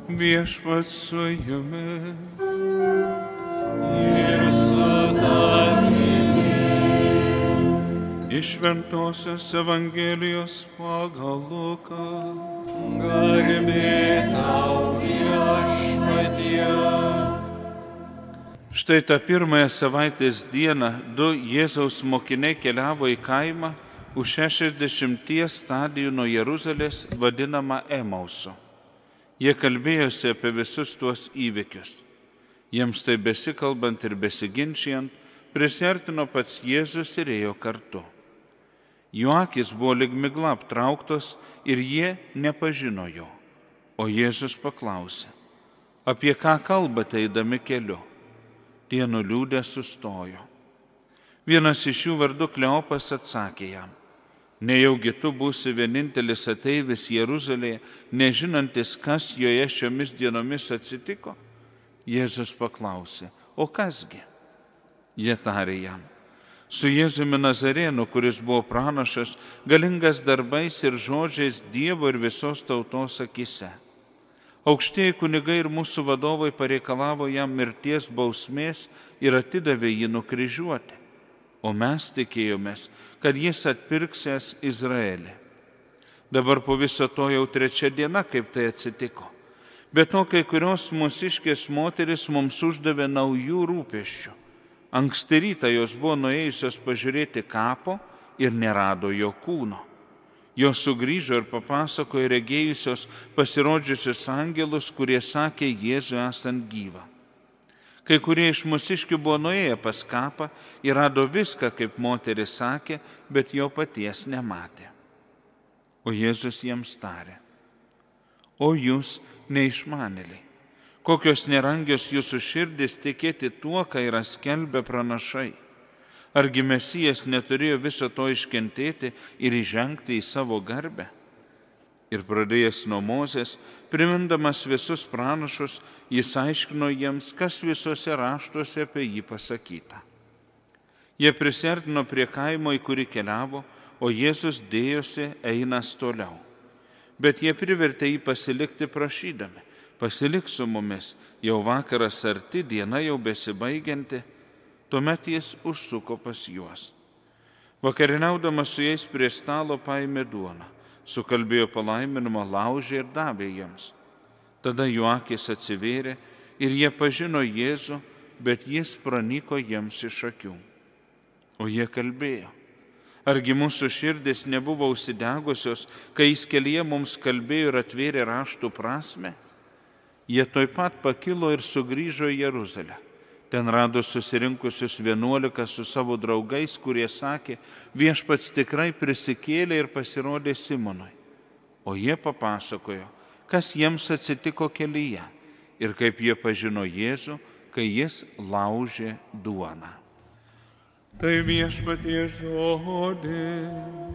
Viešpats su jumis. Ir su tavimi. Iš Šventosios Evangelijos pagal Luką. Garbė tau, Viešpatie. Štai tą pirmąją savaitės dieną 2 Jėzaus mokiniai keliavo į kaimą už 60 stadijų nuo Jeruzalės, vadinamą Emausu. Jie kalbėjosi apie visus tuos įvykius. Jiems tai besikalbant ir besiginčijant, prisiartino pats Jėzus ir ėjo kartu. Jų akys buvo lyg migla aptrauktos ir jie nepažino jo. O Jėzus paklausė: apie ką kalbate eidami keliu? Tie nuliūdę sustojo. Vienas iš jų vardu Kleopas atsakė jam: nejaugi tu būsi vienintelis ateivis Jeruzalėje, nežinantis, kas joje šiomis dienomis atsitiko? Jėzus paklausė: o kasgi? Jie tarė jam: su Jėzumi Nazarėnu, kuris buvo pranašas, galingas darbais ir žodžiais Dievo ir visos tautos akise. Aukštieji kunigai ir mūsų vadovai pareikalavo jam mirties bausmės ir atidavė jį nukryžiuoti. O mes tikėjomės, kad jis atpirksęs Izraelį. Dabar po viso to jau 3 diena, kaip tai atsitiko. Be to, kai kurios mūsiškės moteris mums uždavė naujų rūpesčių. Anksti rytą jos buvo nuėjusios pažiūrėti kapo ir nerado jo kūno. Jos sugrįžo ir papasakojo regėjusios pasirodžiusius angelus, kurie sakė Jėzų esant gyvą. Kai kurie iš mūsiškių buvo nuėję pas kapą ir rado viską, kaip moteris sakė, bet jo paties nematė. O Jėzus jiems tarė: o jūs neišmanėliai, kokios nerangios jūsų širdys tikėti tuo, ką yra skelbę pranašai. Argi Mesijas neturėjo viso to iškentėti ir įžengti į savo garbę? Ir pradėjęs nuo Mozės, primindamas visus pranašus, jis aiškino jiems, kas visuose raštuose apie jį pasakyta. Jie prisiartino prie kaimo, į kurį keliavo, o Jėzus dėjosi einas toliau. Bet jie privertė jį pasilikti prašydami: pasilik su mumis, jau vakaras arti, diena jau besibaigianti. Tuomet jis užsuko pas juos. Vakarieniaudamas su jais prie stalo paėmė duoną, sukalbėjo palaiminimą, laužė ir davė jiems. Tada jų akys atsivėrė ir jie pažino Jėzų, bet jis pranyko jiems iš akių. O jie kalbėjo: argi mūsų širdis nebuvo užsidegusios, kai jis kelyje mums kalbėjo ir atvėrė raštų prasmę? Jie tuoj pat pakilo ir sugrįžo į Jeruzalę. Ten rado susirinkusius 11 su savo draugais, kurie sakė: viešpats tikrai prisikėlė ir pasirodė Simonui. O jie papasakojo, kas jiems atsitiko kelyje ir kaip jie pažino Jėzų, kai jis laužė duoną. Tai Viešpatie žodis.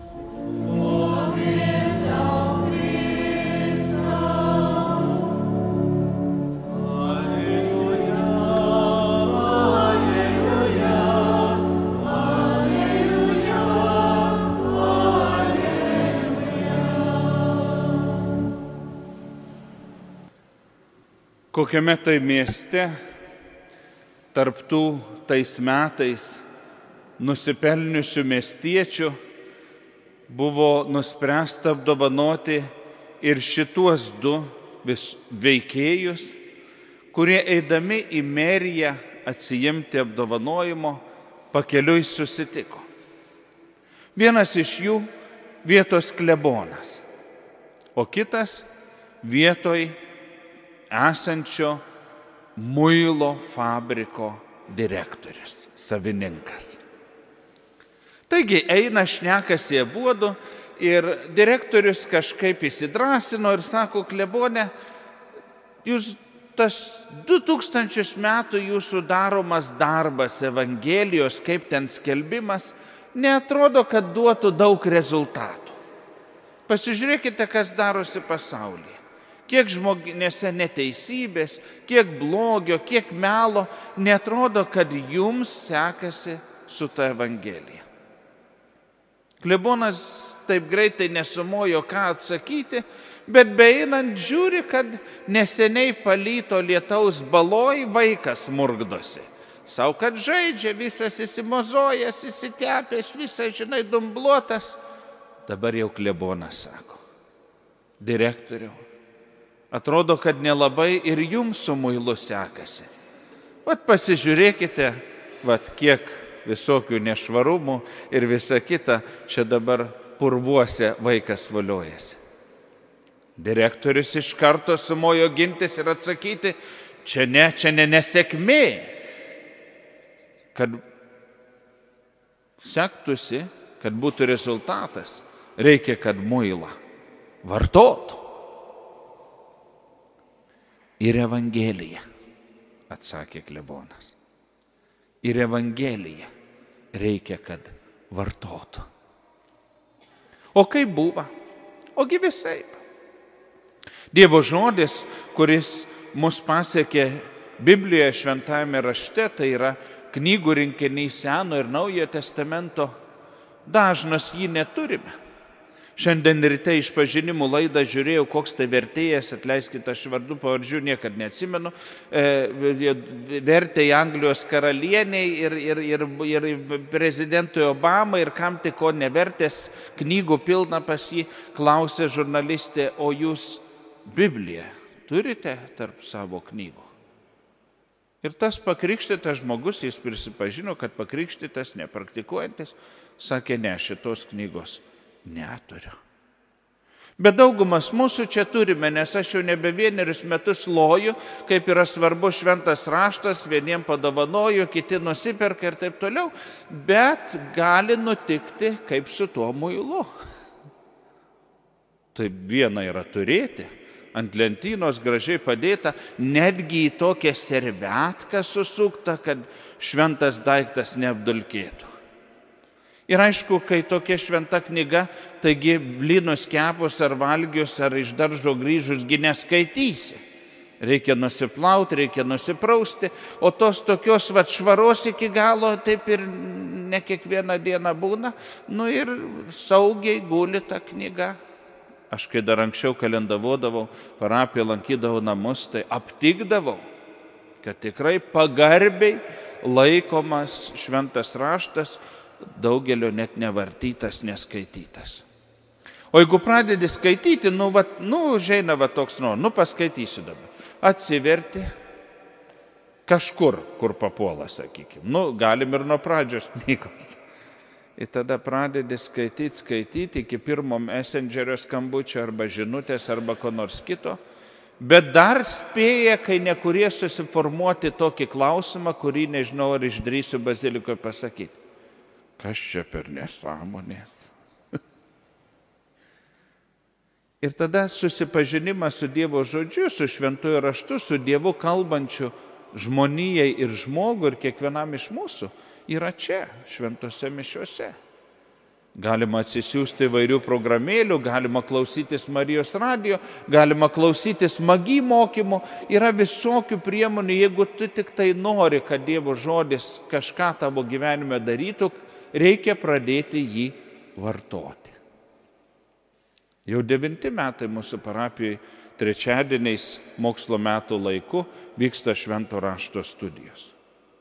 Kokiame tai mieste, tarptų tais metais nusipelniusių miestiečių, buvo nuspręsta apdovanoti ir šituos 2 veikėjus, kurie eidami į meriją atsiimti apdovanojimo pakeliui susitiko. Vienas iš jų vietos klebonas, o kitas vietoj esančio muilo fabriko direktorius, savininkas. Taigi eina šnekasi abudu ir direktorius kažkaip įsidrąsino ir sako: klebone, jūs tas 2000 metų jūsų daromas darbas Evangelijos, kaip ten skelbimas, neatrodo, kad duotų daug rezultatų. Pasižiūrėkite, kas darosi pasaulyje. Kiek žmonėse neteisybės, kiek blogio, kiek melo, neatrodo, kad jums sekasi su ta Evangelija. Klebonas taip greitai nesumojo, ką atsakyti, Bet beeinant žiūri, kad neseniai palyto lietaus baloj vaikas murkdosi. Sau, kad žaidžia, visas įsimozojęs, įsitepęs, visas, dumbluotas. Dabar jau klebonas sako: direktoriau, atrodo, kad nelabai ir jums su muilu sekasi. Vat pasižiūrėkite, kiek visokių nešvarumų ir visa kita, čia dabar purvuose vaikas voliojasi. Direktorius iš karto sumojo gintis ir atsakyti: čia ne nesėkmė. Kad sektųsi, kad būtų rezultatas, reikia, kad muilą vartotų. Ir Evangelija, atsakė klebonas. Ir Evangelija reikia, kad vartotų. O kaip buvo? Ogi visaip. Dievo žodis, kuris mus pasiekė Biblijoje, šventajame rašte, tai yra knygų rinkiniai Seno ir Naujojo testamento, dažnas jį neturime. Šiandien ryte išpažinimų laidą žiūrėjau, koks tai vertėjas, atleiskite, aš vardų pavardžių niekad neatsimenu, vertė į Anglijos karalieniai ir prezidentui Obamai ir kam tik ko nevertės, knygų pilna pas jį, klausė žurnalistė: o jūs Bibliją turite tarp savo knygų? Ir tas pakrikštytas žmogus, jis prisipažino, kad pakrikštytas, nepraktikuojantis, sakė: ne, šitos knygos neturiu. Bet daugumas mūsų čia turime, nes aš jau nebe vienerius metus loju, kaip yra svarbu šventas raštas, vieniem padovanoju, kiti nusiperka ir taip toliau, bet gali nutikti kaip su tuo muilu. Tai viena yra turėti, ant lentynos gražiai padėta, netgi į tokią servetką susukta, kad šventas daiktas neapdulkėtų. Ir aišku, kai tokia šventa knyga, taigi blynus kepus ar valgius ar iš daržo grįžusgi neskaitysi. Reikia nusiplauti, reikia nusiprausti, o tos tokios švaros iki galo taip ir ne kiekvieną dieną būna, ir saugiai guli ta knyga. Aš kai dar anksčiau kalendavodavau, parapiją lankydavau namus, tai aptikdavau, kad tikrai pagarbiai laikomas šventas raštas, daugelio net nevartytas, neskaitytas. O jeigu pradedi skaityti, užeina toks, paskaitysiu dabar. Atsiverti kažkur, kur papuola, sakykime. Galim ir nuo pradžios knygos. Ir tada pradedi skaityti iki pirmo messengerio skambučio arba žinutės arba ko nors kito, bet dar spėja, kai nekurie susiformuoti tokį klausimą, kurį nežinau, ar išdrįsiu bazilikoje pasakyti. Kas čia per nesąmonės? Ir tada susipažinimas su Dievo žodžiu, su šventuoju raštu, su Dievu kalbančiu žmonijai ir žmogui ir kiekvienam iš mūsų yra čia, šventose mišiuose. Galima atsisiųsti įvairių programėlių, galima klausytis Marijos radijo, galima klausytis magijų mokymų, yra visokių priemonių, jeigu tu tik tai nori, kad Dievo žodis kažką tavo gyvenime darytų, reikia pradėti jį vartoti. Jau 9 metai mūsų parapijoje trečiadieniais mokslo metų laiku vyksta švento rašto studijos.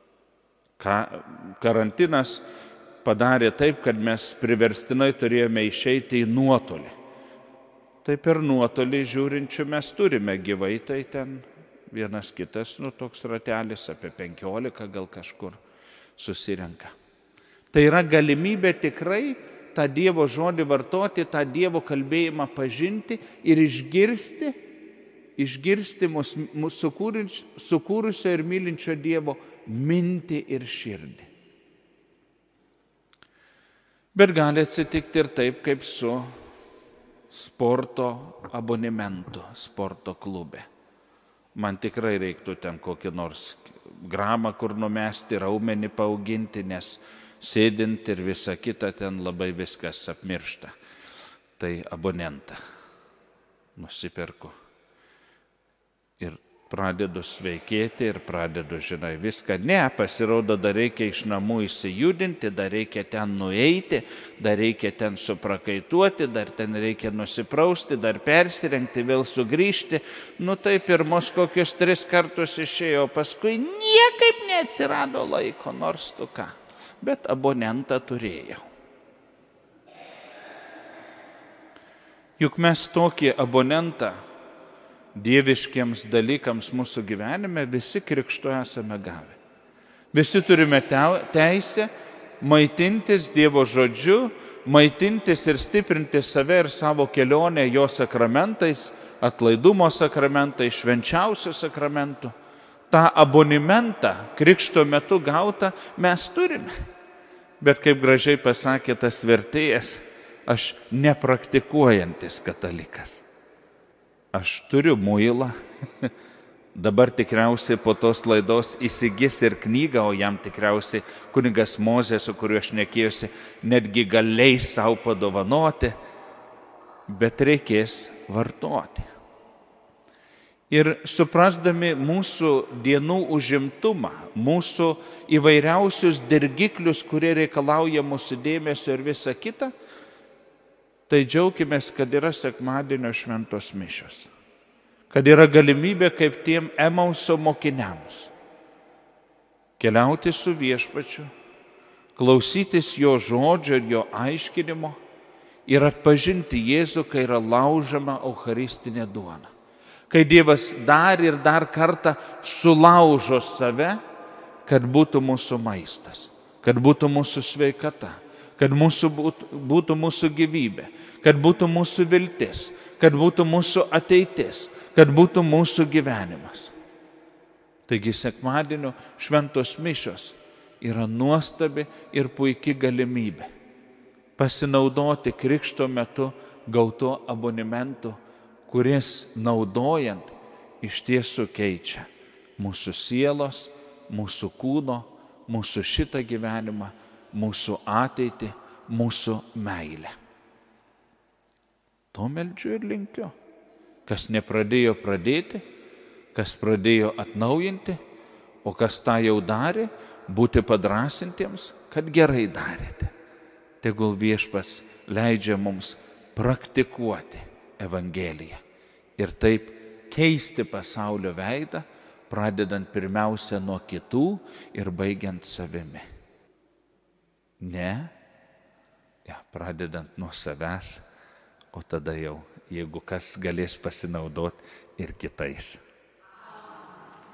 Karantinas padarė taip, kad mes priverstinai turėjome išeiti į nuotolį. Tai per nuotolį žiūrinčių mes turime gyvai, tai ten vienas kitas, toks ratelis, apie 15 gal kažkur susirenka. Tai yra galimybė tikrai tą Dievo žodį vartoti, tą Dievo kalbėjimą pažinti ir išgirsti mūsų sukūrusio ir mylinčio Dievo mintį ir širdį. Bet gali atsitikti ir taip, kaip su sporto abonementu, sporto klube. Man tikrai reiktų ten kokį nors gramą, kur numesti, raumenį paauginti, nes sėdint ir visa kita ten labai viskas apmiršta. Tai abonentą nusiperku. Ir pradedu sveikėti ir pradedu, žinai, viską. Ne, pasirodo, dar reikia iš namų įsijudinti, dar reikia ten nueiti, dar reikia ten suprakaituoti, dar ten reikia nusiprausti, dar persirengti, vėl sugrįžti. Nu tai pirmus kokius 3 kartus išėjo, paskui niekaip neatsirado laiko, nors tu ką. Bet abonentą turėjau. Juk mes tokį abonentą dieviškiems dalykams mūsų gyvenime visi krikštu esame gavę. Visi turime teisę maitintis Dievo žodžiu, maitintis ir stiprinti save ir savo kelionę jo sakramentais, atlaidumo sakramentais, švenčiausių sakramentų. Ta abonementą krikšto metu gautą mes turime. Bet kaip gražiai pasakė tas vertėjas, aš nepraktikuojantis katalikas. Aš turiu muilą, dabar tikriausiai po tos laidos įsigis ir knygą, o jam tikriausiai kunigas Mozė, su kuriuo aš šnekėjusi, netgi galės savo padovanoti, bet reikės vartoti. Ir suprasdami mūsų dienų užimtumą, mūsų įvairiausius dirgiklius, kurie reikalauja mūsų dėmesio ir visa kita, tai džiaukimės, kad yra sekmadienio šventos mišios. Kad yra galimybė kaip tiem Emauso mokiniams keliauti su Viešpačiu, klausytis jo žodžio ir jo aiškinimo ir atpažinti Jėzų, kai yra laužama eucharistinė duona. Kai Dievas dar ir dar kartą sulaužo save, kad būtų mūsų maistas, kad būtų mūsų sveikata, kad būtų mūsų gyvybė, kad būtų mūsų viltis, kad būtų mūsų ateitis, kad būtų mūsų gyvenimas. Taigi sekmadienio šventos mišios yra nuostabi ir puiki galimybė pasinaudoti krikšto metu gautu abonementu, kuris naudojant iš tiesų keičia mūsų sielos, mūsų kūno, mūsų šitą gyvenimą, mūsų ateitį, mūsų meilę. To meldžiu ir linkiu. Kas nepradėjo pradėti, kas pradėjo atnaujinti, o kas tą jau darė, būti padrasintiems, kad gerai darėte. Tegul Viešpats leidžia mums praktikuoti Evangeliją ir taip keisti pasaulio veidą, pradedant pirmiausia nuo kitų ir baigiant savimi. Ne, pradedant nuo savęs, o tada jau, jeigu kas galės pasinaudoti ir kitais.